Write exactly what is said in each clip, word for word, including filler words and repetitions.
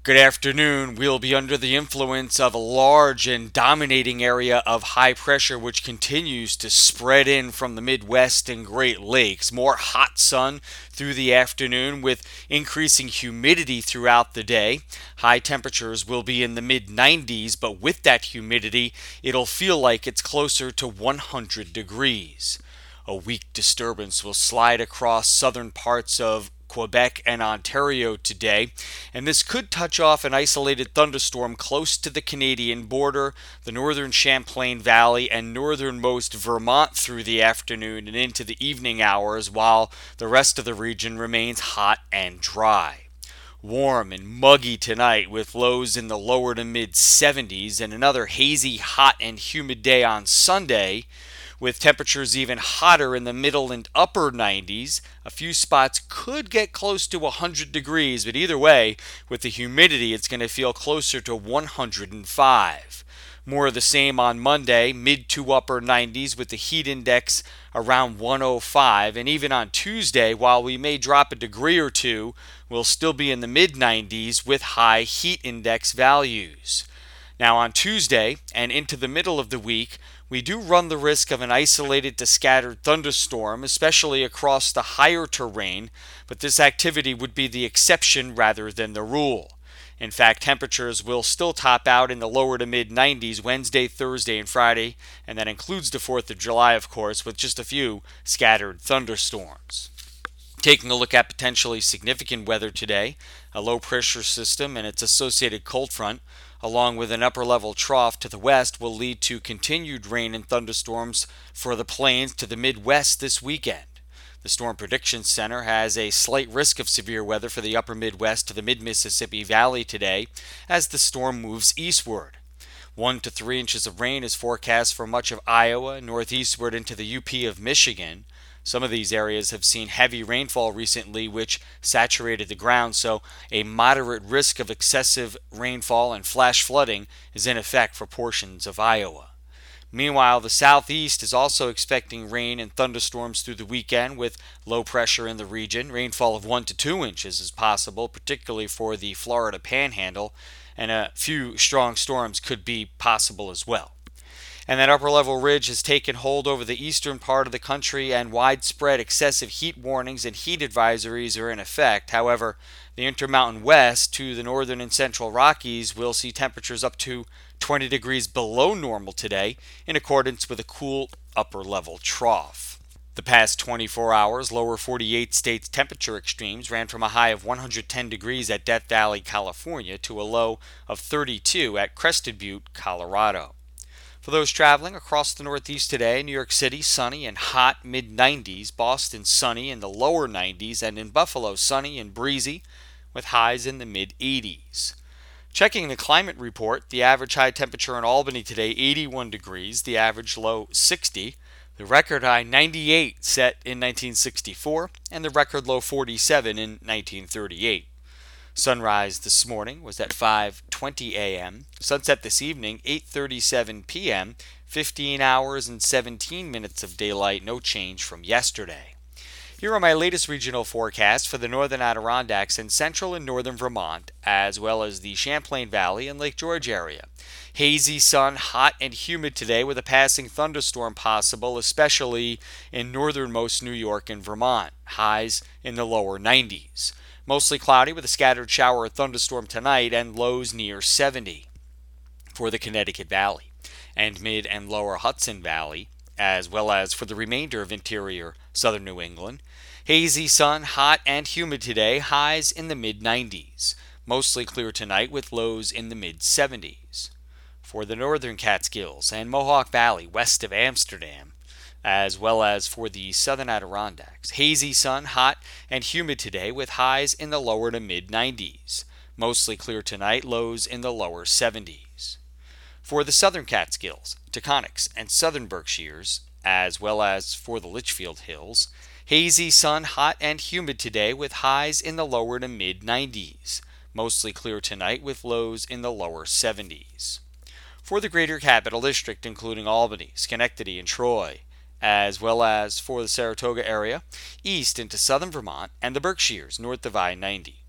Good afternoon. We'll be under the influence of a large and dominating area of high pressure which continues to spread in from the Midwest and Great Lakes. More hot sun through the afternoon with increasing humidity throughout the day. High temperatures will be in the mid nineties, but with that humidity, it'll feel like it's closer to one hundred degrees. A weak disturbance will slide across southern parts of Quebec and Ontario today, and this could touch off an isolated thunderstorm close to the Canadian border, the northern Champlain Valley, and northernmost Vermont through the afternoon and into the evening hours, while the rest of the region remains hot and dry. Warm and muggy tonight with lows in the lower to mid seventies, and another hazy, hot, and humid day on Sunday with temperatures even hotter in the middle and upper nineties. A few spots could get close to one hundred degrees, but either way, with the humidity, it's going to feel closer to one hundred five. More of the same on Monday, mid to upper nineties with the heat index around one oh five. And even on Tuesday, while we may drop a degree or two, we'll still be in the mid nineties with high heat index values. Now on Tuesday and into the middle of the week, we do run the risk of an isolated to scattered thunderstorm, especially across the higher terrain, but this activity would be the exception rather than the rule. In fact, temperatures will still top out in the lower to mid nineties Wednesday, Thursday, and Friday, and that includes the fourth of July, of course, with just a few scattered thunderstorms. Taking a look at potentially significant weather today, a low pressure system and its associated cold front, along with an upper level trough to the west, will lead to continued rain and thunderstorms for the plains to the Midwest this weekend. The Storm Prediction Center has a slight risk of severe weather for the upper Midwest to the mid-Mississippi Valley today as the storm moves eastward. One to three inches of rain is forecast for much of Iowa, northeastward into the U P of Michigan. Some of these areas have seen heavy rainfall recently, which saturated the ground, so a moderate risk of excessive rainfall and flash flooding is in effect for portions of Iowa. Meanwhile, the southeast is also expecting rain and thunderstorms through the weekend with low pressure in the region. Rainfall of one to two inches is possible, particularly for the Florida Panhandle, and a few strong storms could be possible as well. And that upper level ridge has taken hold over the eastern part of the country, and widespread excessive heat warnings and heat advisories are in effect. However, the Intermountain West to the northern and central Rockies will see temperatures up to twenty degrees below normal today, in accordance with a cool upper level trough. The past twenty-four hours, lower forty-eight states temperature extremes ran from a high of one hundred ten degrees at Death Valley, California, to a low of thirty-two at Crested Butte, Colorado. For those traveling across the Northeast today, New York City sunny and hot mid nineties, Boston sunny in the lower nineties, and in Buffalo sunny and breezy with highs in the mid eighties. Checking the climate report, the average high temperature in Albany today eighty-one degrees, the average low sixty, the record high ninety-eight set in nineteen sixty-four, and the record low forty-seven in nineteen thirty-eight. Sunrise this morning was at five twenty a.m. Sunset this evening, eight thirty-seven p.m., fifteen hours and seventeen minutes of daylight, no change from yesterday. Here are my latest regional forecasts for the northern Adirondacks and central and northern Vermont, as well as the Champlain Valley and Lake George area. Hazy sun, hot and humid today with a passing thunderstorm possible, especially in northernmost New York and Vermont. Highs in the lower nineties. Mostly cloudy with a scattered shower or thunderstorm tonight and lows near seventy. For the Connecticut Valley and mid and lower Hudson Valley, as well as for the remainder of interior southern New England, hazy sun, hot and humid today, highs in the mid nineties. Mostly clear tonight with lows in the mid seventies. For the northern Catskills and Mohawk Valley west of Amsterdam, as well as for the southern Adirondacks. Hazy sun, hot and humid today with highs in the lower to mid nineties. Mostly clear tonight, lows in the lower seventies. For the southern Catskills, Taconics, and southern Berkshires, as well as for the Litchfield Hills, hazy sun, hot and humid today with highs in the lower to mid nineties. Mostly clear tonight with lows in the lower seventies. For the greater Capital District, including Albany, Schenectady, and Troy, as well as for the Saratoga area, east into southern Vermont and the Berkshires north of I ninety.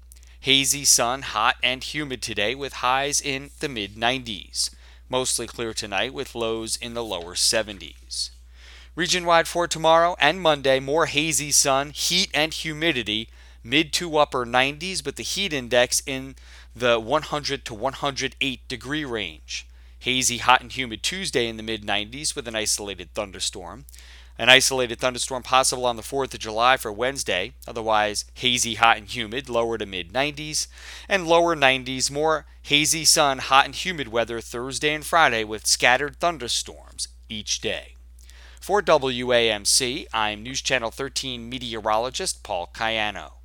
Hazy sun, hot and humid today with highs in the mid nineties. Mostly clear tonight with lows in the lower seventies. Region-wide for tomorrow and Monday, more hazy sun, heat and humidity, mid to upper nineties, but the heat index in the one hundred to one hundred eight degree range. Hazy, hot, and humid Tuesday in the mid nineties with an isolated thunderstorm. An isolated thunderstorm possible on the fourth of July for Wednesday, otherwise hazy, hot, and humid, lower to mid nineties, and lower nineties, more hazy sun, hot, and humid weather Thursday and Friday with scattered thunderstorms each day. For W A M C, I'm News Channel thirteen meteorologist Paul Cayano.